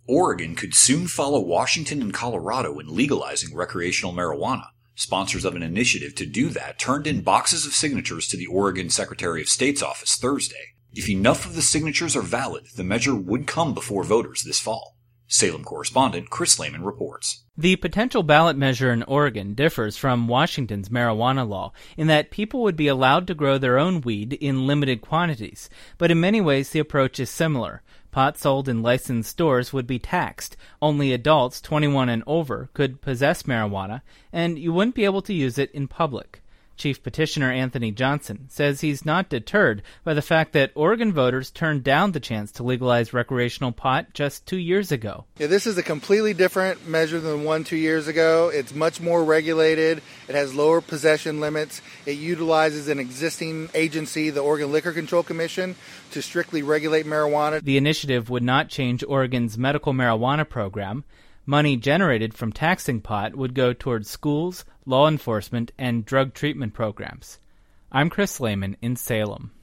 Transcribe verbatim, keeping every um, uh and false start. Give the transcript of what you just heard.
Oregon could soon follow Washington and Colorado in legalizing recreational marijuana. Sponsors of an initiative to do that turned in boxes of signatures to the Oregon Secretary of State's office Thursday. If enough of the signatures are valid, the measure would come before voters this fall. Salem correspondent Chris Lehman reports. The potential ballot measure in Oregon differs from Washington's marijuana law in that people would be allowed to grow their own weed in limited quantities, but in many ways the approach is similar. Pot sold in licensed stores would be taxed. Only adults twenty-one and over could possess marijuana, and you wouldn't be able to use it in public. Chief Petitioner Anthony Johnson says he's not deterred by the fact that Oregon voters turned down the chance to legalize recreational pot just two years ago. Yeah, this is a completely different measure than one two years ago. It's much more regulated. It has lower possession limits. It utilizes an existing agency, the Oregon Liquor Control Commission, to strictly regulate marijuana. The initiative would not change Oregon's medical marijuana program. Money generated from taxing pot would go towards schools, law enforcement, and drug treatment programs. I'm Chris Lehman in Salem.